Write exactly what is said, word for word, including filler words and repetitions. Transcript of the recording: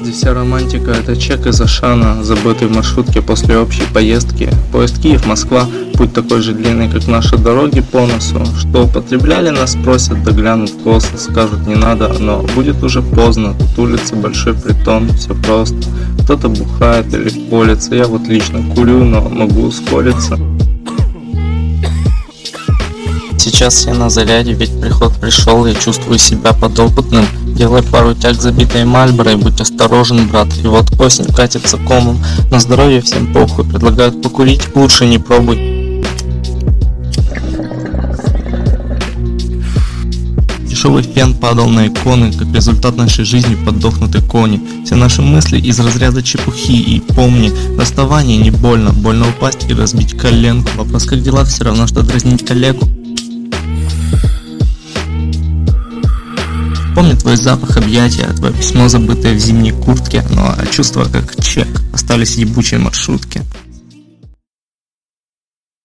Прежде вся романтика — это чек из Ашана, забытый в маршрутке после общей поездки. Поезд Киев-Москва, путь такой же длинный, как наши дороги по носу. Что употребляли, нас просят, да глянут косо, скажут не надо, но будет уже поздно. Тут улица, большой притон, все просто. Кто-то бухает или колется, я вот лично курю, но могу ускориться. Сейчас я на заряде, ведь приход пришел, я чувствую себя подопытным. Делай пару тяг забитой мальборой, будь осторожен, брат. И вот осень катится комом, на здоровье всем похуй. Предлагают покурить, лучше не пробуй. Дешевый фен падал на иконы, как результат нашей жизни подохнуты кони. Все наши мысли из разряда чепухи, и помни, расставание не больно, больно упасть и разбить коленку. Вопрос, как дела, все равно, что дразнить коллегу. Помню твой запах объятия, твое письмо, забытое в зимней куртке, ну а чувства как чек остались в ебучей маршрутке.